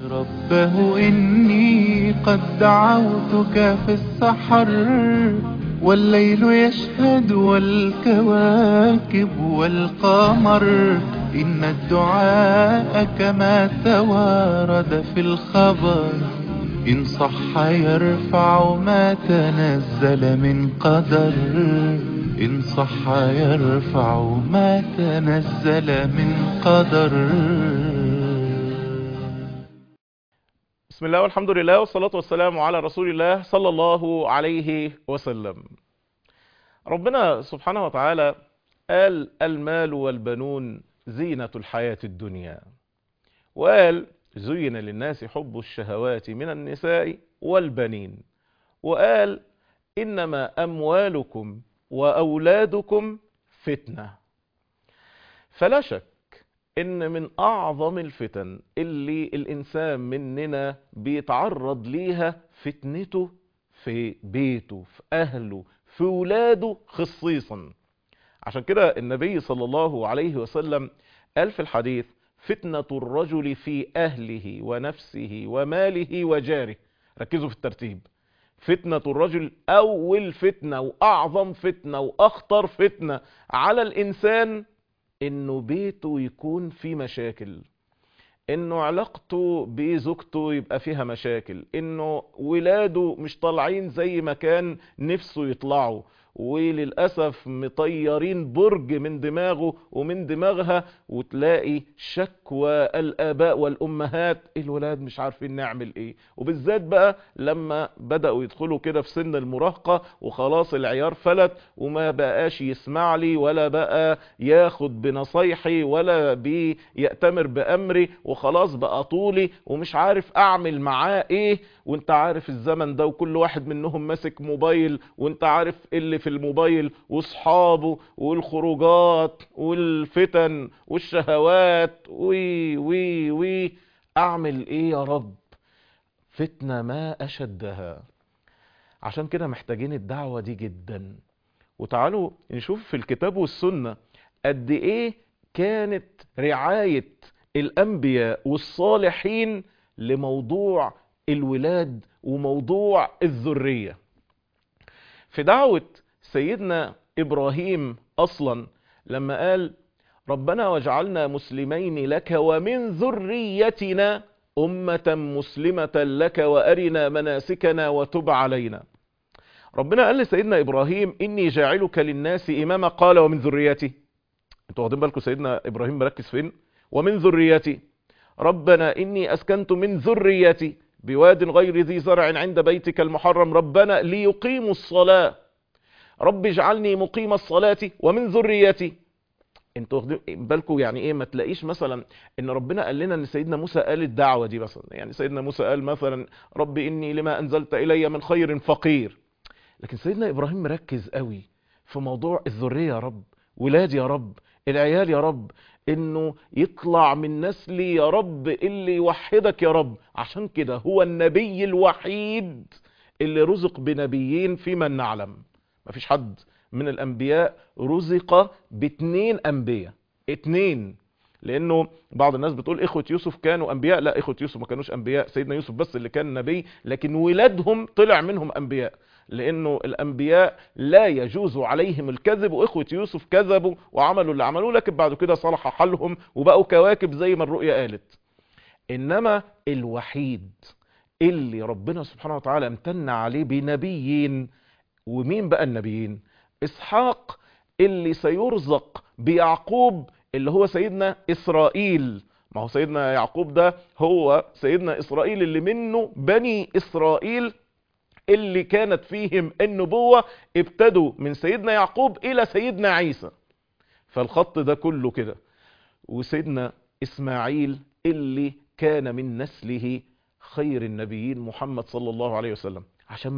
ربه إني قد دعوتك في السحر والليل يشهد والكواكب والقمر. إن الدعاء كما توارد في الخبر إن صح يرفع ما تنزل من قدر. إن صح يرفع ما تنزل من قدر. بسم الله والحمد لله والصلاة والسلام على رسول الله صلى الله عليه وسلم. ربنا سبحانه وتعالى قال المال والبنون زينة الحياة الدنيا، وقال زين للناس حب الشهوات من النساء والبنين، وقال إنما أموالكم وأولادكم فتنة. فلا شك إن من أعظم الفتن اللي الإنسان مننا بيتعرض ليها فتنته في بيته، في أهله، في ولاده خصيصا. عشان كده النبي صلى الله عليه وسلم قال في الحديث: فتنة الرجل في أهله ونفسه وماله وجاره. ركزوا في الترتيب. فتنة الرجل أول فتنة وأعظم فتنة وأخطر فتنة على الإنسان انه بيته يكون فيه مشاكل، انه علاقته بزوجته يبقى فيها مشاكل، انه ولاده مش طالعين زي ما كان نفسه يطلعوا، وللأسف مطيرين برج من دماغه ومن دماغها، وتلاقي شكوى الآباء والأمهات الولاد مش عارفين نعمل ايه. وبالذات بقى لما بدأوا يدخلوا كده في سن المراهقة وخلاص العيار فلت وما بقاش يسمع لي ولا بقى ياخد بنصايحي ولا بيأتمر بأمري، وخلاص بقى طولي ومش عارف اعمل معاه ايه. وانت عارف الزمن ده وكل واحد منهم ماسك موبايل، وانت عارف اللي في الموبايل واصحابه والخروجات والفتن والشهوات وي وي وي. اعمل ايه يا رب؟ فتنة ما اشدها. عشان كده محتاجين الدعوة دي جدا. وتعالوا نشوف في الكتاب والسنة قد ايه كانت رعاية الانبياء والصالحين لموضوع الولاد وموضوع الذرية. في دعوة سيدنا إبراهيم أصلا لما قال: ربنا واجعلنا مسلمين لك ومن ذريتنا أمة مسلمة لك وأرنا مناسكنا وتب علينا. ربنا قال لسيدنا إبراهيم: إني جاعلك للناس إماما، قال ومن ذريتي. انتوا واخدين بالكم سيدنا إبراهيم مركز فين؟ ومن ذريتي. ربنا إني أسكنت من ذريتي بواد غير ذي زرع عند بيتك المحرم ربنا ليقيموا الصلاة رب اجعلني مقيم الصلاة ومن ذريتي. انتوا واخدين بالكم يعني ايه؟ ما تلاقيش مثلا ان ربنا قال لنا ان سيدنا موسى قال الدعوة دي مثلا، يعني سيدنا موسى قال مثلا: رب إني لما أنزلت إلي من خير فقير. لكن سيدنا إبراهيم مركز قوي في موضوع الذرية. يا رب ولادي، يا رب العيال، يا رب انه يطلع من نسلي يا رب اللي يوحدك يا رب. عشان كده هو النبي الوحيد اللي رزق بنبيين فيمن نعلم. مفيش حد من الانبياء رزق باتنين انبياء، اتنين. لانه بعض الناس بتقول اخوة يوسف كانوا انبياء. لا، اخوة يوسف ما كانوش انبياء، سيدنا يوسف بس اللي كان نبي، لكن ولادهم طلع منهم انبياء. لانه الانبياء لا يجوز عليهم الكذب، واخوة يوسف كذبوا وعملوا اللي عملوه، لكن بعد كده صلح حالهم وبقوا كواكب زي ما الرؤيا قالت. انما الوحيد اللي ربنا سبحانه وتعالى امتن عليه بنبيين. ومين بقى النبيين؟ اسحاق اللي سيرزق بيعقوب اللي هو سيدنا اسرائيل. ما هو سيدنا يعقوب ده هو سيدنا اسرائيل اللي منه بني اسرائيل اللي كانت فيهم النبوة، ابتدوا من سيدنا يعقوب الى سيدنا عيسى. فالخط ده كله كده. وسيدنا اسماعيل اللي كان من نسله خير النبيين محمد صلى الله عليه وسلم. عشان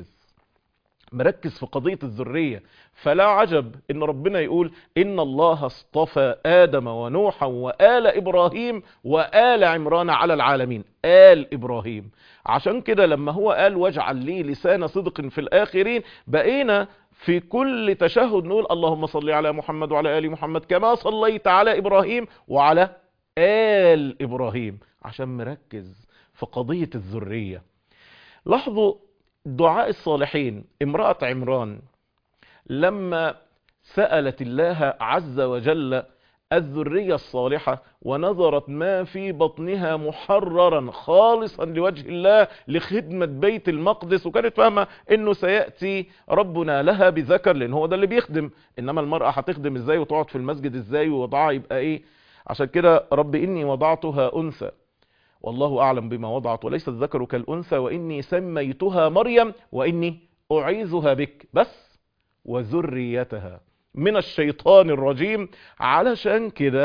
مركز في قضية الذرية. فلا عجب ان ربنا يقول: ان الله اصطفى آدم ونوحا وآل إبراهيم وآل عمران على العالمين. آل إبراهيم. عشان كده لما هو قال: واجعل لي لسان صدق في الآخرين، بقينا في كل تشهد نقول: اللهم صل على محمد وعلى آل محمد كما صليت على إبراهيم وعلى آل إبراهيم. عشان مركز في قضية الذرية. لاحظوا دعاء الصالحين. امرأة عمران لما سألت الله عز وجل الذرية الصالحة ونظرت ما في بطنها محررا خالصا لوجه الله لخدمة بيت المقدس، وكانت فاهمة انه سيأتي ربنا لها بذكر، لان هو ده اللي بيخدم. انما المرأة هتخدم ازاي وتقعد في المسجد ازاي ووضعها يبقى ايه؟ عشان كده رب اني وضعتها انثى والله اعلم بما وضعت وليس الذكر كالانثى واني سميتها مريم واني اعيذها بك بس وذريتها من الشيطان الرجيم. علشان كده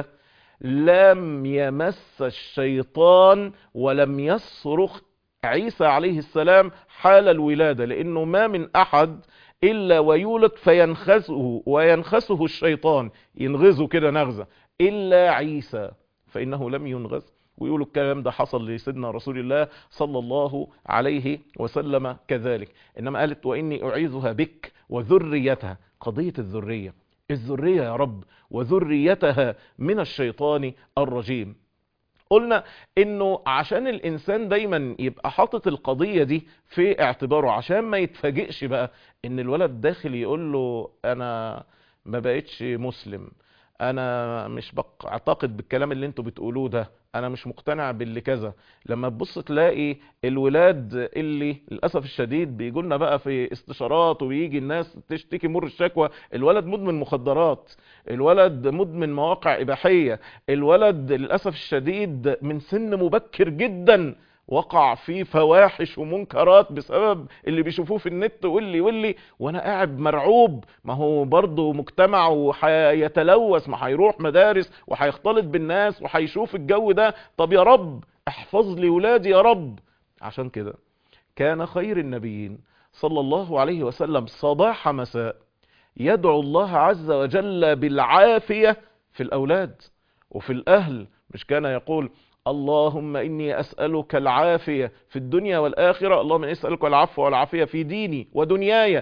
لم يمس الشيطان ولم يصرخ عيسى عليه السلام حال الولادة، لانه ما من احد الا ويولد فينخسه وينخسه الشيطان، ينغزه كده نغزة، الا عيسى فانه لم ينغز. ويقولوا الكلام ده حصل لسيدنا رسول الله صلى الله عليه وسلم كذلك. انما قالت واني اعيذها بك وذريتها، قضية الذرية، الذرية يا رب وذريتها من الشيطان الرجيم. قلنا انه عشان الانسان دايما يبقى حاطط القضية دي في اعتباره، عشان ما يتفاجئش بقى ان الولد داخل يقول له انا ما بقتش مسلم، انا مش اعتقد بالكلام اللي انتوا بتقولوه ده، انا مش مقتنع باللي كذا. لما تبص تلاقي الولاد اللي للاسف الشديد بيجوا لنا بقى في استشارات وبيجي الناس تشتكي مر الشكوى، الولد مدمن مخدرات، الولد مدمن مواقع اباحيه، الولد للاسف الشديد من سن مبكر جدا وقع في فواحش ومنكرات بسبب اللي بيشوفوه في النت واللي وانا قاعد مرعوب. ما هو برضه مجتمع وهيتلوث، ما هيروح مدارس وهيختلط بالناس وهيشوف الجو ده. طب يا رب احفظ لي ولادي يا رب. عشان كده كان خير النبيين صلى الله عليه وسلم صباح مساء يدعو الله عز وجل بالعافية في الأولاد وفي الأهل. مش كان يقول اللهم إني أسألك العافية في الدنيا والآخرة، اللهم إني أسألك العفو والعافية في ديني ودنياي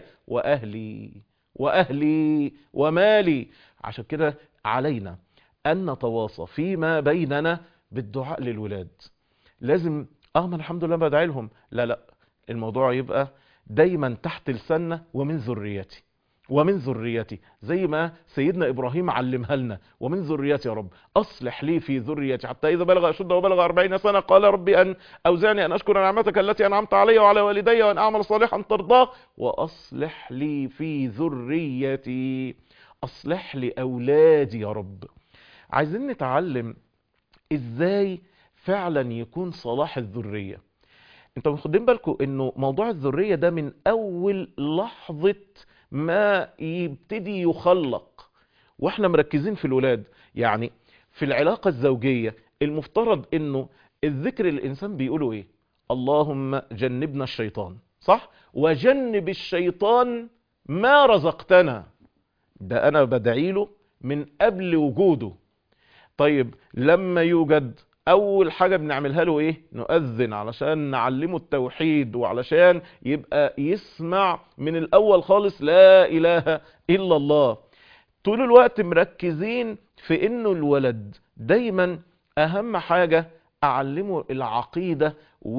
وأهلي ومالي. عشان كده علينا أن نتواصى فيما بيننا بالدعاء للولاد. لازم ما الحمد لله بدعي لهم، لا، الموضوع يبقى دايما تحت لساننا ومن ذريتي زي ما سيدنا إبراهيم علمها لنا، ومن ذريتي يا رب أصلح لي في ذريتي حتى إذا بلغ أشده وبلغ 40 سنة قال ربي أن أوزعني أن أشكر نعمتك التي أنعمت علي وعلى والدي وأن أعمل صالحا ترضاه وأصلح لي في ذريتي، أصلح لي أولادي يا رب. عايزين نتعلم إزاي فعلا يكون صلاح الذرية. انتوا واخدين بالكم انه موضوع الذرية ده من اول لحظة ما يبتدي يخلق واحنا مركزين في الولاد. يعني في العلاقة الزوجية المفترض انه الذكر الانسان بيقوله ايه؟ اللهم جنبنا الشيطان، صح؟ وجنب الشيطان ما رزقتنا. ده انا بدعيله من قبل وجوده. طيب لما يوجد اول حاجة بنعملها له ايه؟ نؤذن علشان نعلمه التوحيد وعلشان يبقى يسمع من الاول خالص لا اله الا الله. طول الوقت مركزين في انه الولد دايما اهم حاجة اعلمه العقيدة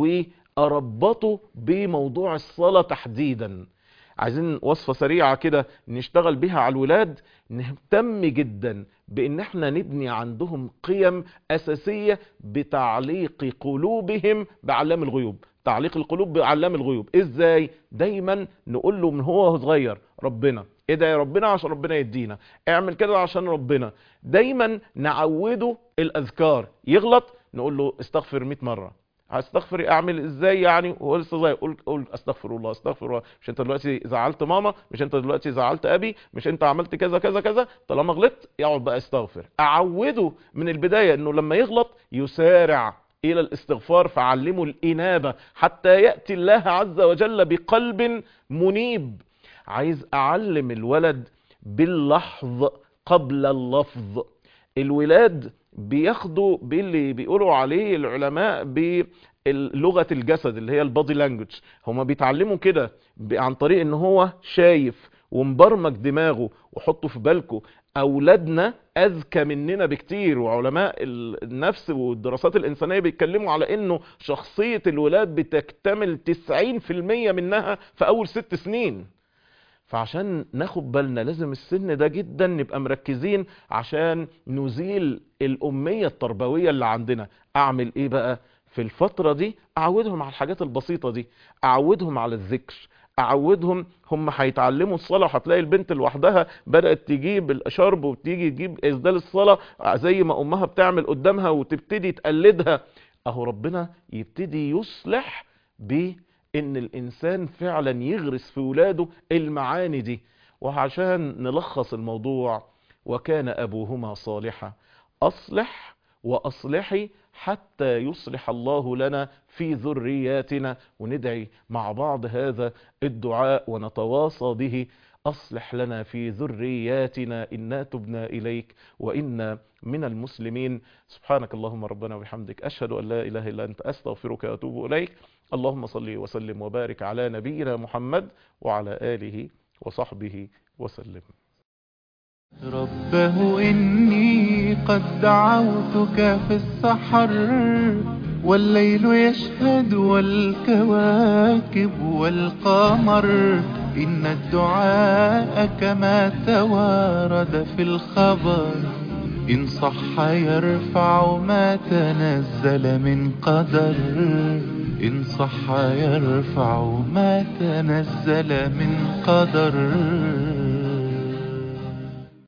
واربطه بموضوع الصلاة تحديدا. عايزين وصفة سريعة كده نشتغل بها على الولاد. نهتم جدا بان احنا نبني عندهم قيم اساسية بتعليق قلوبهم بعلام الغيوب. تعليق القلوب بعلام الغيوب ازاي؟ دايما نقول له من هو صغير ربنا ادعي يا ربنا عشان ربنا يدينا، اعمل كده عشان ربنا. دايما نعوده الاذكار، يغلط نقول له استغفر 100 مرة. هستغفر اعمل ازاي يعني وهو لسه صغير؟ قول استغفر الله استغفر الله. مش انت دلوقتي زعلت ماما؟ مش انت دلوقتي زعلت ابي؟ مش انت عملت كذا كذا كذا؟ طالما غلطت يقعد بقى استغفر. اعوده من البداية انه لما يغلط يسارع الى الاستغفار، فعلمه الانابة حتى يأتي الله عز وجل بقلب منيب. عايز اعلم الولد باللحظ قبل اللفظ. الولاد بياخدوا باللي بيقولوا عليه العلماء بلغة الجسد اللي هي البادي لانجوج. هما بيتعلموا كده عن طريق ان هو شايف ومبرمج دماغه. وحطوا في بالكم أولادنا أذكى مننا بكتير، وعلماء النفس والدراسات الإنسانية بيتكلموا على إنه شخصية الولاد بتكتمل 90% منها في أول 6 سنين. فعشان ناخد بالنا لازم السن ده جدا نبقى مركزين عشان نزيل الأمية التربوية اللي عندنا. أعمل إيه بقى في الفترة دي؟ أعودهم على الحاجات البسيطة دي، أعودهم على الذكر، أعودهم. هم هيتعلموا الصلاة، هتلاقي البنت لوحدها بدأت تجيب الشرب وتيجي تجيب إسدال الصلاة زي ما أمها بتعمل قدامها وتبتدي تقلدها. أهو ربنا يبتدي يصلح بإن الإنسان فعلا يغرس في ولاده المعاني دي. وعشان نلخص الموضوع: وكان أبوهما صالحا أصلح وأصلحي حتى يصلح الله لنا في ذرياتنا. وندعي مع بعض هذا الدعاء ونتواصى به: أصلح لنا في ذرياتنا إنا تبنا إليك وإنا من المسلمين. سبحانك اللهم ربنا وبحمدك، أشهد أن لا إله إلا أنت، أستغفرك وأتوب إليك. اللهم صل وسلم وبارك على نبينا محمد وعلى آله وصحبه وسلم. ربه إني قد دعوتك في السحر والليل يشهد والكواكب والقمر. إن الدعاء كما توارد في الخبر إن صح يرفع ما تنزل من قدر. إن صح يرفع ما تنزل من قدر.